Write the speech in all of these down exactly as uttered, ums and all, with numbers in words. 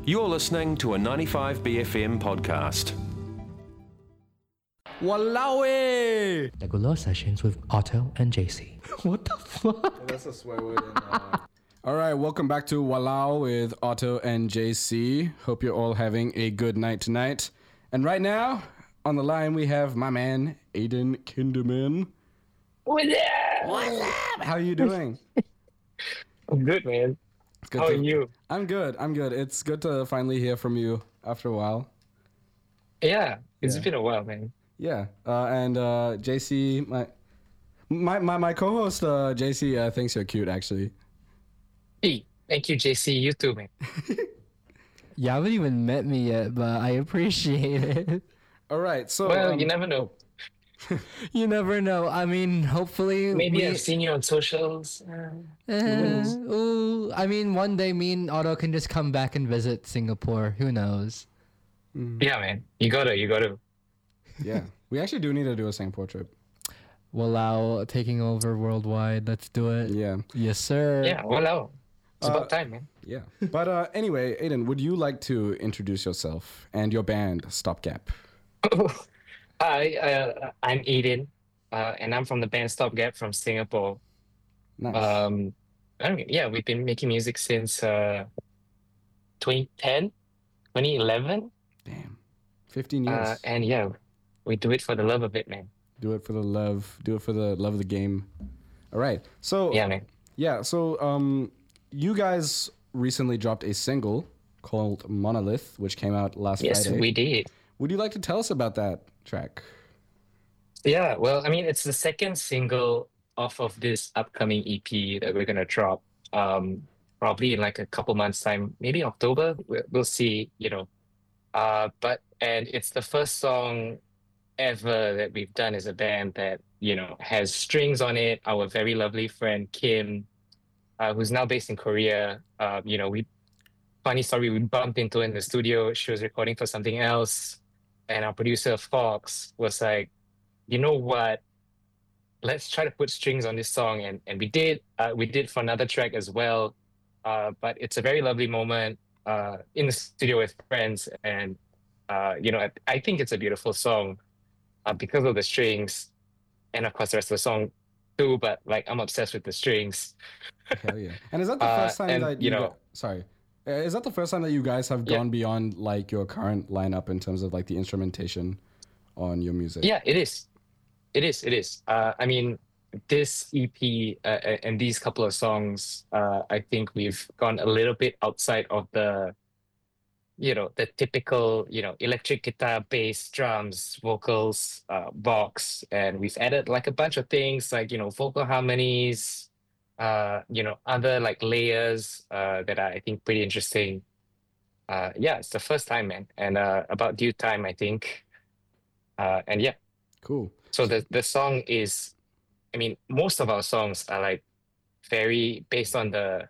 You're listening to a ninety-five B F M podcast. Walao eh! Regular sessions with Otto and J C. What the fuck? That's a swear word. In, uh... All right, welcome back to Walao with Otto and J C. Hope you're all having a good night tonight. And right now, on the line, we have my man, Aiden Kinderman. What's up? What's up? How are you doing? I'm good, man. It's good How to... are you? I'm good. I'm good. It's good to finally hear from you after a while. Yeah, it's Yeah. been a while, man. Yeah. Uh, and uh, J C, my my my, my co-host, uh, J C, uh, thinks you're cute, actually. Hey, thank you, J C. You too, man. You haven't even met me yet, but I appreciate it. All right. So. Well, um, you never know. You never know. I mean, hopefully. Maybe we, I've seen you on socials. Uh, uh, ooh, I mean, one day me and Otto can just come back and visit Singapore. Who knows? yeah, man. You gotta, you gotta. Yeah. We actually do need to do a Singapore trip. Walao taking over worldwide. Let's do it. Yeah. Yes, sir. Yeah, well, it's Uh, about time, man. Yeah. But uh, anyway, Aiden, would you like to introduce yourself and your band, Stopgap? Hi, uh, I'm Aiden, uh, and I'm from the band Stopgap from Singapore. Nice. Um, I don't, yeah, we've been making music since uh, twenty ten, twenty eleven, Damn. fifteen years. uh, and yeah, we do it for the love of it, man. do it for the love. Do it for the love of the game. All right. So, Yeah, man. yeah. So, um, you guys recently dropped a single called Monolith, which came out last Yes, Friday. we did. Would you like to tell us about that track? Yeah, well, I mean, it's the second single off of this upcoming E P that we're gonna drop. Um, probably in like a couple months' time, maybe October. We'll, we'll see, you know. Uh, but and it's the first song ever that we've done as a band that, you know, has strings on it. Our very lovely friend Kim, uh, who's now based in Korea. Uh, you know, we funny story, we bumped into her in the studio. She was recording for something else, and our producer Fox was like, you know what? Let's try to put strings on this song, and and we did. Uh, we did for another track as well. Uh, but it's a very lovely moment uh, in the studio with friends, and uh, you know, I, I think it's a beautiful song uh, because of the strings, and of course the rest of the song too. But like, I'm obsessed with the strings. Hell yeah. And is that the Uh, first time and, that you you know- gu- sorry. Uh, Is that the first time that you guys have Yeah. gone beyond like your current lineup in terms of like the instrumentation on your music? Yeah, it is. It is. It is. Uh, I mean, this E P uh, a- and these couple of songs, uh, I think we've gone a little bit outside of the, you know, the typical, you know, electric guitar, bass, drums, vocals, uh, box, and we've added like a bunch of things like, you know, vocal harmonies, uh, you know, other like layers uh, that are, I think, pretty interesting. Uh, yeah, it's the first time, man, and uh, about due time, I think. Uh, and yeah. Cool. So the the song is, I mean, most of our songs are like very based on the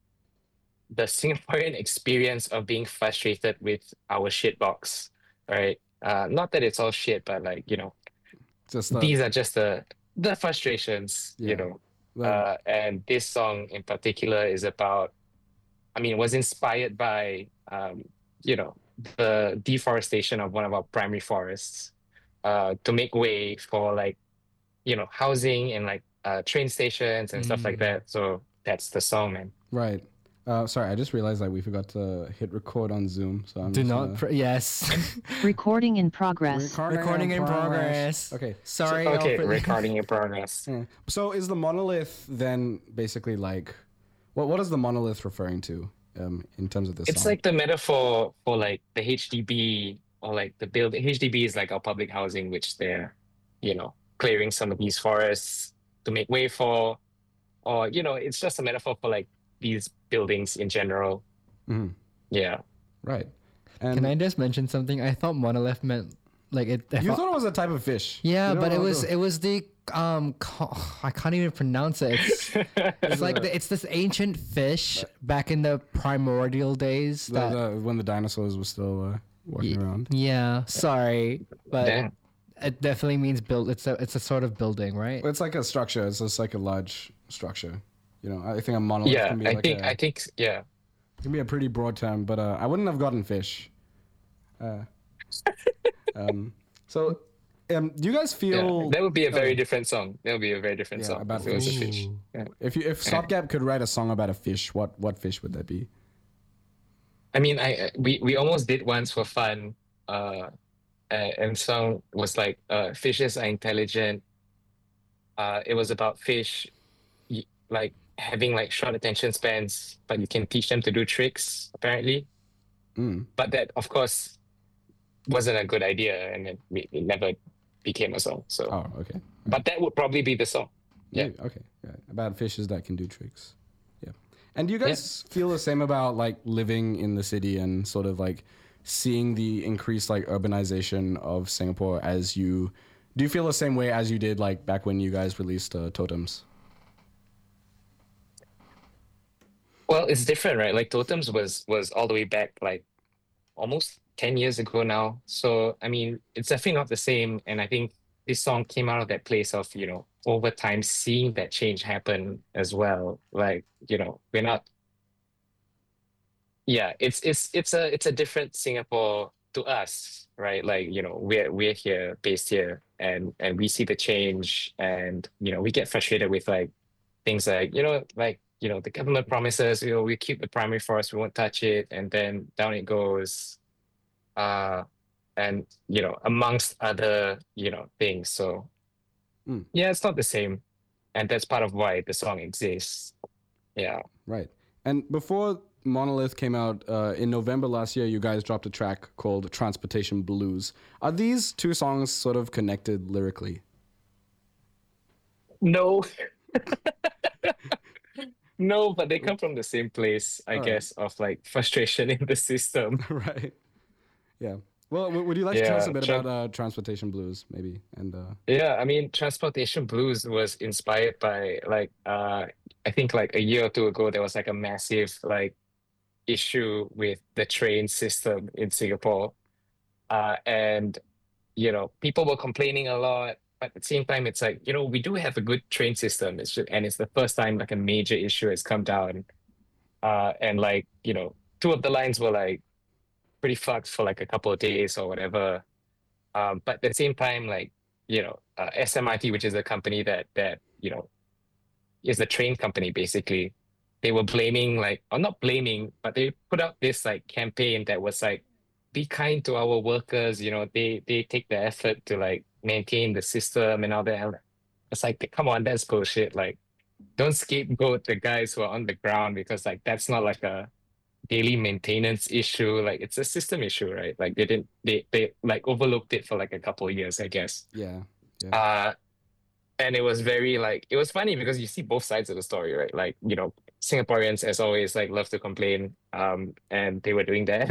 the Singaporean experience of being frustrated with our shitbox, right? Uh, not that it's all shit, but like, you know, Just uh, these are just the the frustrations, Yeah. you know. well, Uh, and this song in particular is about, I mean, it was inspired by, um, you know, the deforestation of one of our primary forests uh, to make way for like, you know, housing and like uh, train stations and stuff like Mm. that. So that's the song, man. right. Uh, sorry, I just realized that we forgot to hit record on Zoom. So I'm Do just not. gonna- Pr- yes. Recording in progress. Recording in progress. Okay. Sorry. Okay, Alfred. recording in progress. Yeah. So is the monolith then basically like, what what is the monolith referring to um, in terms of this It's song? like the metaphor for like the H D B or like the building. H D B is like our public housing, which they're, you know, clearing some of these forests to make way for, or, you know, it's just a metaphor for like these buildings in general. Mhm. Yeah. Right. And Can I just mention something? I thought monolith meant like it. I you thought- thought it was a type of fish. yeah, You don't but it know was the- it was the um. co- I can't even pronounce it. It's, it's like the, it's this ancient fish back in the primordial days. the, That, the, when the dinosaurs were still uh, walking around. yeah, sorry, but Damn. it definitely means build. It's a it's a sort of building, right? It's like a structure. It's just like a large structure. You know, I think a monolith Yeah, can be I like think a, I think yeah. It can be a pretty broad term, but uh, I wouldn't have gotten fish. Uh, um, so, um, do you guys feel Yeah, that would be a very oh, different song. That would be a very different Yeah, song about if it was a fish. fish. Yeah. if you if Stopgap could write a song about a fish, what what fish would that be? I mean, I we we almost did once for fun. Uh, uh, and song was like, uh, fishes are intelligent. Uh, it was about fish, y- like having like short attention spans, but you can teach them to do tricks apparently. Mm. But that, of course, wasn't a good idea, and it, it never became a song. So, Oh, okay. but that would probably be the song. Yeah. Maybe, okay. Yeah. About fishes that can do tricks. Yeah. And do you guys feel the same about like living in the city and sort of like seeing the increased like urbanization of Singapore as you do you feel the same way as you did like back when you guys released uh, Totems? Well, it's different, right? Like Totems was was all the way back like almost ten years ago now. So I mean, it's definitely not the same. And I think this song came out of that place of, you know, over time seeing that change happen as well. Like, you know, we're not yeah, it's it's it's a it's a different Singapore to us, right? Like, you know, we're we're here, based here, and and we see the change, and you know, we get frustrated with like things like, you know, like, you know, the government promises, you know, we keep the primary forest, we won't touch it, and then down it goes. Uh, and you know, amongst other, you know, things. So Mm. yeah, it's not the same, and that's part of why the song exists. Yeah. Right. And before Monolith came out uh, in November last year, you guys dropped a track called Transportation Blues. Are these two songs sort of connected lyrically? No. No, but they come from the same place, I All right. guess, of like frustration in the system. Right. Yeah. Well, w- would you like to tell us a Yeah, bit tra- about uh, Transportation Blues, maybe? And uh, Yeah, I mean, Transportation Blues was inspired by like uh I think like a year or two ago there was like a massive like issue with the train system in Singapore. Uh and you know, people were complaining a lot, but at the same time it's like, you know, we do have a good train system. It's just, and it's the first time like a major issue has come down. Uh and like, you know, two of the lines were like pretty fucked for like a couple of days or whatever. Um, but at the same time, like, you know, uh, S M R T, which is a company that that you know is the train company basically, they were blaming like, or not blaming, but they put out this like campaign that was like, be kind to our workers. You know, they they take the effort to like maintain the system and all that. And it's like, come on, that's bullshit. Like, don't scapegoat the guys who are on the ground, because like that's not like a daily maintenance issue. Like, it's a system issue, right? Like they didn't they they like overlooked it for like a couple of years, I guess. yeah. Yeah. Uh and it was very like, it was funny because you see both sides of the story, right? Like, you know, Singaporeans as always like love to complain, um and they were doing that.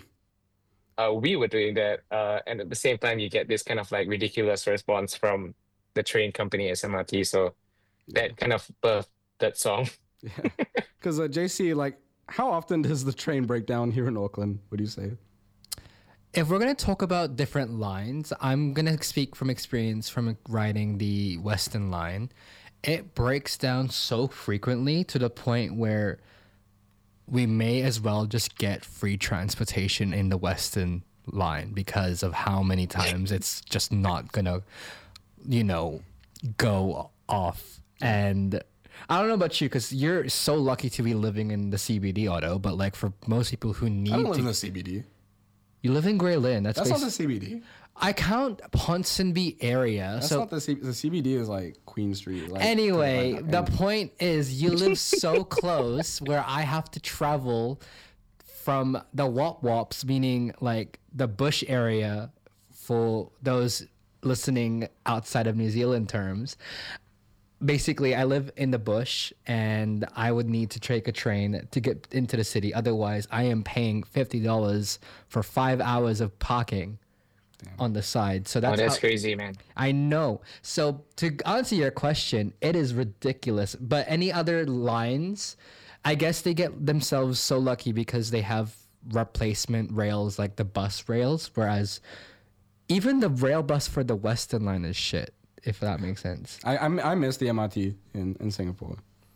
uh we were doing that, uh and at the same time you get this kind of like ridiculous response from the train company S M R T. So that kind of birthed that song. Yeah. Because uh, J C, like, how often does the train break down here in Auckland? Would you say? If we're gonna talk about different lines, I'm gonna speak from experience from riding the Western Line. It breaks down so frequently to the point where we may as well just get free transportation in the Western Line because of how many times it's just not gonna, you know, go off. And I don't know about you, because you're so lucky to be living in the C B D, Otto. But like for most people who need I don't live to, in the C B D. you live in Grey Lynn. That's, That's not basi- the C B D. I count Ponsonby area. That's so not the C- the C B D is like Queen Street. Like, anyway, like, the and- point is you live so close where I have to travel from the Wop Wops, meaning like the bush area for those listening outside of New Zealand terms. Basically, I live in the bush and I would need to take a train to get into the city. Otherwise, I am paying fifty dollars for five hours of parking on the side. So Oh, that's, that's how- crazy, man. I know. So to answer your question, it is ridiculous. But any other lines, I guess they get themselves so lucky because they have replacement rails like the bus rails, whereas even the rail bus for the Western Line is shit, if that makes sense. I, I I miss the M R T in, in Singapore.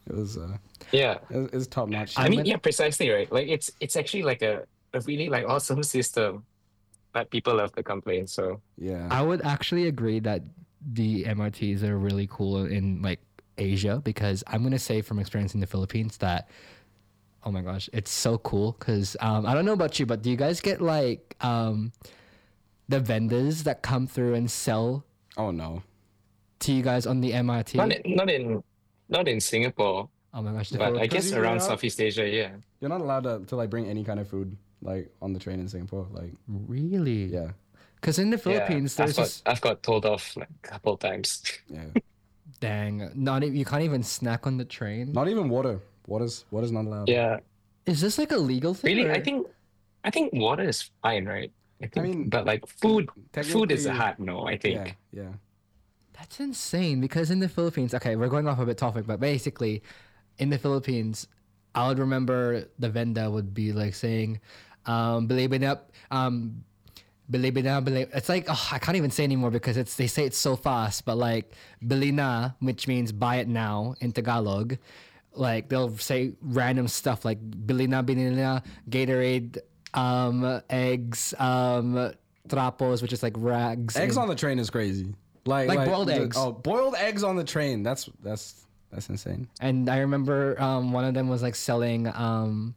It was uh, Yeah. it was, it was top notch. I mean, gonna- yeah, precisely right. Like it's it's actually like a, a really like awesome system, but people love to complain. So Yeah. I would actually agree that the M R Ts are really cool in like Asia because I'm gonna say from experience in the Philippines that oh my gosh, it's so cool because um, I don't know about you, but do you guys get like um, the vendors that come through and sell Oh no. to you guys on the M R T? not in, not in not in Singapore, Oh my gosh, the but I Philippines. guess usually around out- Southeast Asia, yeah. You're not allowed to, to like bring any kind of food like on the train in Singapore. Like Really? yeah. Because in the Philippines, yeah, I've there's got this I've got told off like a couple times. Yeah. dang, not e- you can't even snack on the train. Not even water. Water's water's not allowed. Yeah, Is this like a legal thing? really, or- I think I think water is fine, right? I think, mean, but like food, food is a technically- hard no. I think. Yeah. Yeah. That's insane because in the Philippines, okay, we're going off a bit topic, but basically, in the Philippines, I would remember the vendor would be like saying, um, believe it up, um, believe it na, believe. It's like, oh, I can't even say anymore because it's they say it so fast, but like, bili na, which means buy it now in Tagalog. Like, they'll say random stuff like, bili na, bili na, Gatorade, um, eggs, um, trapos, which is like rags. Eggs and- on the train is crazy. Like Like boiled the- eggs. Oh, boiled eggs on the train. That's that's that's insane. And I remember um, one of them was like selling um,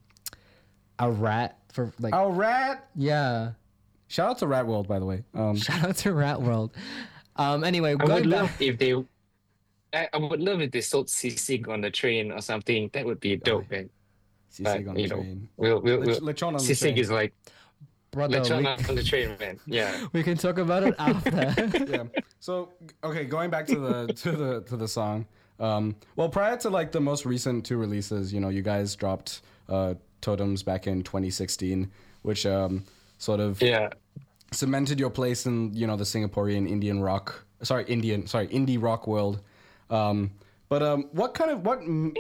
a rat for like Oh, rat! yeah. Shout out to Rat World, by the way. Um, Shout out to Rat World. Um, anyway, I would going love back. if they. I, I would love if they sold sisig on the train or something. That would be dope, man. sisig But, on the you know, train. We'll we'll, Lech- we'll lechon on the sisig train. is like Brother, lechon we, on the train, man. Yeah. we can talk about it after. Yeah. So okay, going back to the to the to the song. Um, well, prior to like the most recent two releases, you know, you guys dropped uh, Totems back in twenty sixteen, which um, sort of Yeah. cemented your place in you know the Singaporean Indian rock, sorry Indian, sorry indie rock world. Um, but um, what kind of what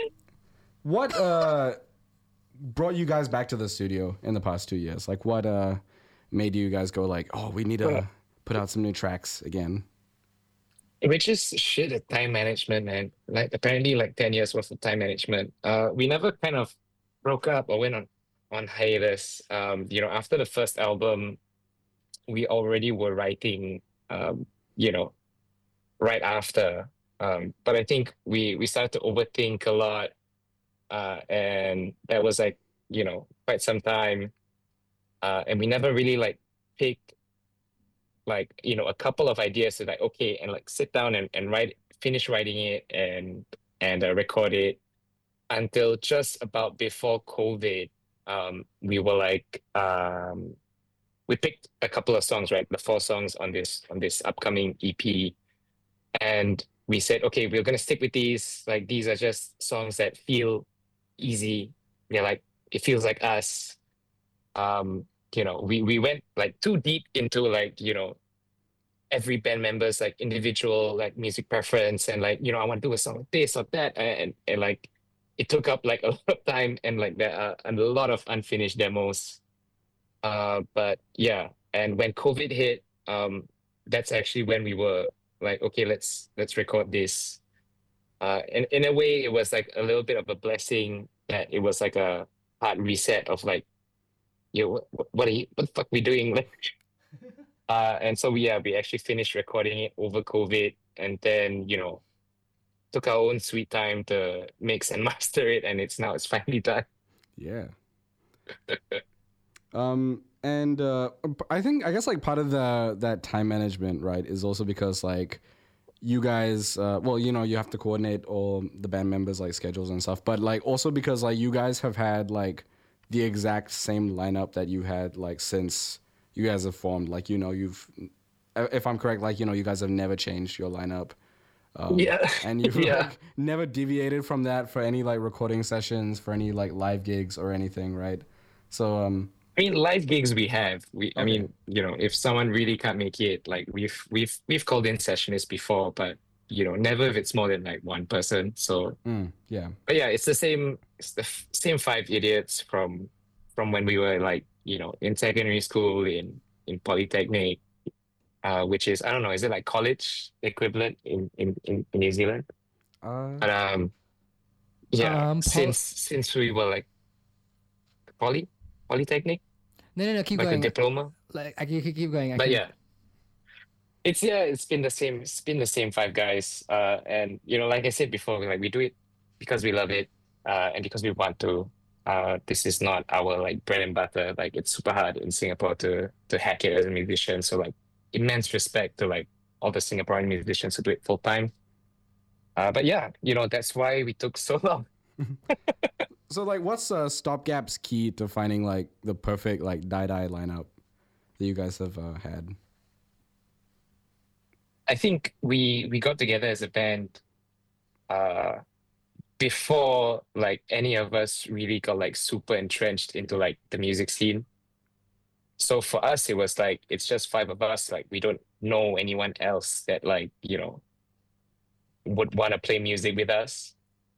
what uh, brought you guys back to the studio in the past two years? Like, what uh, made you guys go like, oh, we need to Well- put out some new tracks again? Which is shit at time management, man. Like apparently like ten years worth of time management. Uh we never kind of broke up or went on on hiatus. Um, you know, after the first album, we already were writing um, you know, right after. Um, but I think we we started to overthink a lot. Uh and that was like, you know, quite some time. Uh and we never really like picked like you know a couple of ideas to like okay and like sit down and, and write finish writing it and and uh, record it until just about before COVID. Um we were like um we picked a couple of songs, right, the four songs on this on this upcoming E P, and we said okay, we're gonna stick with these. Like these are just songs that feel easy. They're like it feels like us. um you know, we we went like too deep into like, you know, every band member's like individual like music preference and like, you know, I want to do a song like this or that, and and like it took up like a lot of time and like there are a lot of unfinished demos. Uh, but yeah, and when COVID hit, um, that's actually when we were like, okay, let's let's record this. Uh, and in a way, it was like a little bit of a blessing that it was like a hard reset of like, yo, what, what are you, what the fuck we doing? Like, uh, and so we, yeah, we actually finished recording it over COVID, and then you know, took our own sweet time to mix and master it, and it's now it's finally done. Yeah. um, and uh, I think I guess like part of the that time management, right, is also because like you guys, uh, well, you know, you have to coordinate all the band members like schedules and stuff, but like also because like you guys have had like the exact same lineup that you had like since you guys have formed. Like, you know, you've, if I'm correct, like, you know, you guys have never changed your lineup. Um, Yeah. And you've Yeah. like never deviated from that for any like recording sessions, for any like live gigs or anything, right? So, um, I mean, live gigs we have. We, I Okay. mean, you know, if someone really can't make it, like we've we've we've called in sessionists before, but you know, never if it's more than like one person. So, mm, yeah. but yeah, it's the same. It's the f- same five idiots from from when we were like, you know, in secondary school, in in polytechnic, uh, which is I don't know, is it like college equivalent in in in, in New Zealand? Uh, But um, Yeah, Um, Paul- since since we were like poly polytechnic, No, no, no. Keep like a going. diploma. Like I can keep keep going. I But can, yeah, it's yeah, it's been the same. It's been the same five guys. Uh, and you know, like I said before, like we do it because we love it, uh, and because we want to. Uh, this is not our like bread and butter. Like it's super hard in Singapore to to hack it as a musician. So like immense respect to like all the Singaporean musicians who do it full time. Uh, but yeah, you know, that's why we took so long. So like, what's uh, Stopgap's key to finding like the perfect like Die Die lineup that you guys have uh, had? I think we we got together as a band uh before like any of us really got like super entrenched into like the music scene. So for us it was like it's just five of us, like we don't know anyone else that like, you know, would want to play music with us.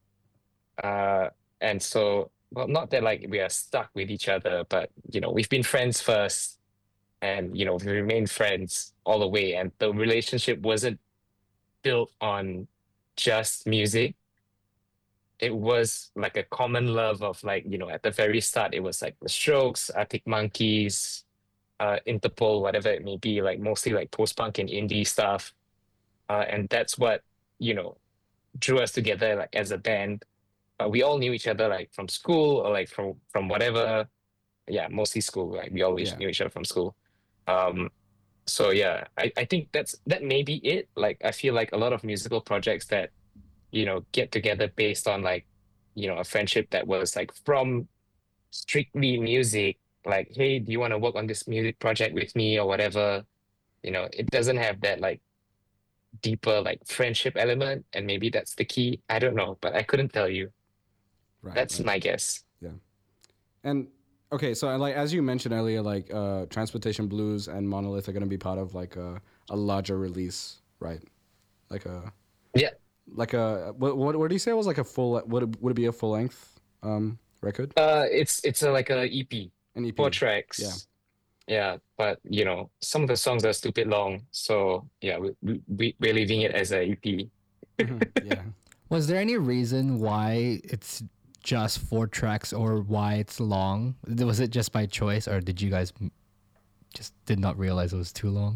Uh and so well not that like we are stuck with each other, but you know, we've been friends first and you know, we remained friends all the way and the relationship wasn't built on just music. It was like a common love of like, you know, at the very start, it was like the Strokes, Arctic Monkeys, uh, Interpol, whatever it may be, like mostly like post-punk and indie stuff. Uh, and that's what, you know, drew us together like as a band. Uh, we all knew each other like from school or like from from whatever. Yeah, mostly school. Like we always Yeah. knew each other from school. Um, so yeah, I, I think that's that may be it. Like I feel like a lot of musical projects that you know, get together based on like, you know, a friendship that was like from strictly music, like, hey, do you want to work on this music project with me or whatever? You know, it doesn't have that like deeper like friendship element, and maybe that's the key. I don't know, but I couldn't tell you. Right. That's right. my guess. And okay, so like as you mentioned earlier, like uh, Transportation Blues and Monolith are gonna be part of like a, a larger release, right? Like a Yeah. like a what what, what do you say it was like a full would it, would it be a full length um record? Uh, it's it's a, like a E P, An E P. four tracks. Yeah. Yeah, but you know, some of the songs are stupid long, so yeah, we, we we- we're leaving it as a E P. Mhm, yeah. Was there any reason why it's just four tracks or why it's long? Was it just by choice or did you guys m- just did not realize it was too long?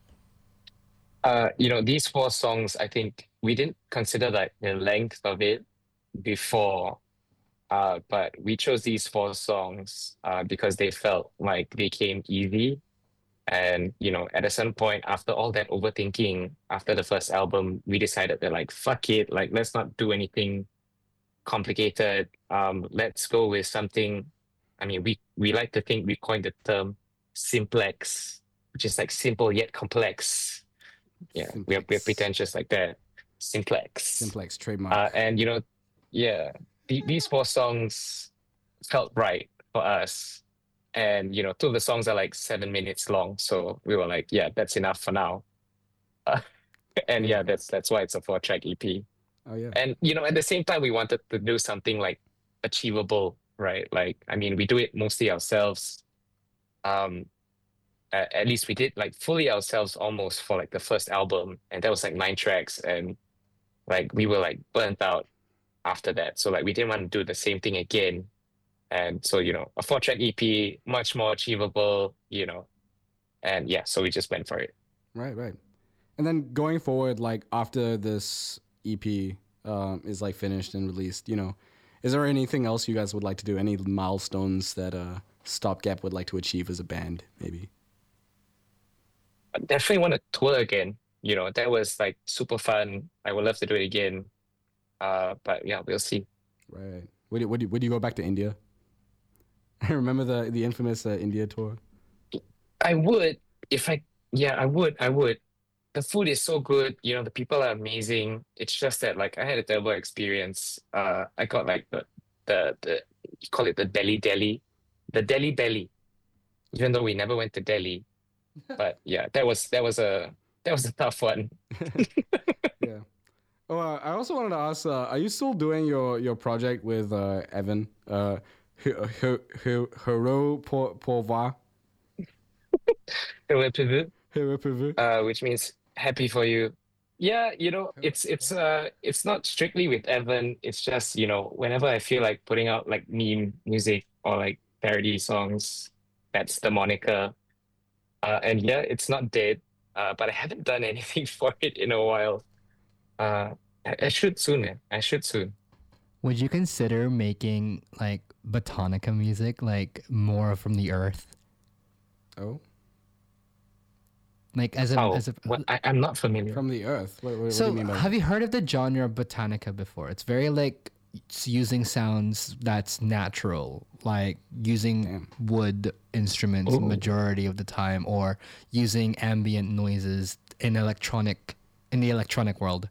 Uh, you know, these four songs, I think we didn't consider like the length of it before, uh, but we chose these four songs uh, because they felt like they came easy. And, you know, at a certain point, after all that overthinking, after the first album, we decided that like, fuck it, like, let's not do anything complicated. Um, let's go with something. I mean, we, we like to think we coined the term simplex, which is like simple yet complex. Yeah, we're, we're Simplex. pretentious like that. Simplex. Simplex trademark. Uh, and you know, yeah, the, these four songs felt right for us. And you know, two of the songs are like seven minutes long, so we were like, yeah, that's enough for now. Uh, and yeah, that's that's why it's a four-track E P. oh yeah. And you know, at the same time, we wanted to do something like achievable, right? Like, I mean, we do it mostly ourselves. Um, a- at least we did like fully ourselves almost for like the first album, and that was like nine tracks, and like we were like burnt out after that. So like we didn't want to do the same thing again. And so, you know, a four track E P, much more achievable, you know. And yeah, so we just went for it. Right, right. And then going forward, like after this E P um, is like finished and released, you know, is there anything else you guys would like to do? Any milestones that uh, Stopgap would like to achieve as a band, maybe? I definitely want to tour again. You know, that was like super fun. I would love to do it again. Uh, but yeah, we'll see. Right. Would you, would you, would you go back to India? Remember the the infamous uh, India tour? I would if I, yeah, I would, I would. The food is so good, you know, the people are amazing. It's just that like I had a terrible experience. Uh, I got like the, the, the, you call it the Delhi Delhi, the Delhi Belly, even though we never went to Delhi. But yeah, that was, that was a, that was a tough one. Yeah. Oh, uh, I also wanted to ask: uh, are you still doing your, your project with uh, Evan? Uh, Hero Pourvoir? Uh, which means happy for you. Yeah, you know, it's it's uh it's not strictly with Evan. It's just, you know, whenever I feel like putting out like meme music or like parody songs, that's the moniker. Uh, and yeah, it's not dead. Uh, but I haven't done anything for it in a while. Uh, I, I should soon, man. I should soon. Would you consider making like botanica music, like more from the earth? Oh, Like as a Oh, as a what? I, I'm not familiar. from the earth. What, what, what do So you mean by have you heard of the genre botanica before? It's very like it's using sounds that's natural, like using Damn. wood instruments Ooh. majority of the time, or using ambient noises in electronic in the electronic world.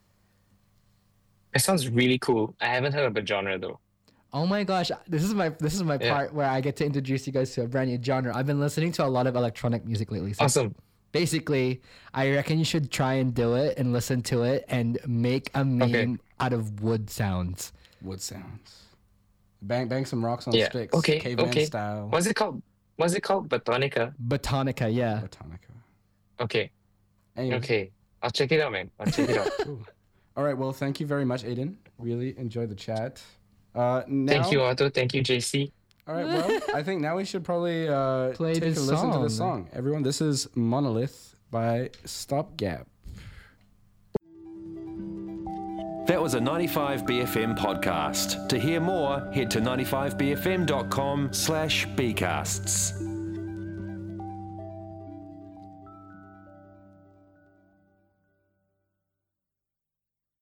It sounds really cool. I haven't heard of the genre though. Oh my gosh, this is my this is my Yeah. part where I get to introduce you guys to a brand new genre. I've been listening to a lot of electronic music lately. So Awesome. basically, I reckon you should try and do it and listen to it and make a meme Okay. out of wood sounds. wood sounds? Bang bang some rocks on Yeah. sticks. Okay. Caveman Okay. style. What's it called? What's it called? Botanica. Botanica, yeah. Botanica. Okay. Anyway. Okay. I'll check it out, man. I'll check it out. Cool. All right. Well, thank you very much, Aiden. Really enjoyed the chat. Uh, now, Thank you, Otto. Thank you, J C. All right. Well, I think now we should probably uh, Play take this a listen to the song. song. Everyone, this is Monolith by Stopgap. That was a ninety-five B F M podcast. To hear more, head to ninety-five b f m dot com slash bcasts.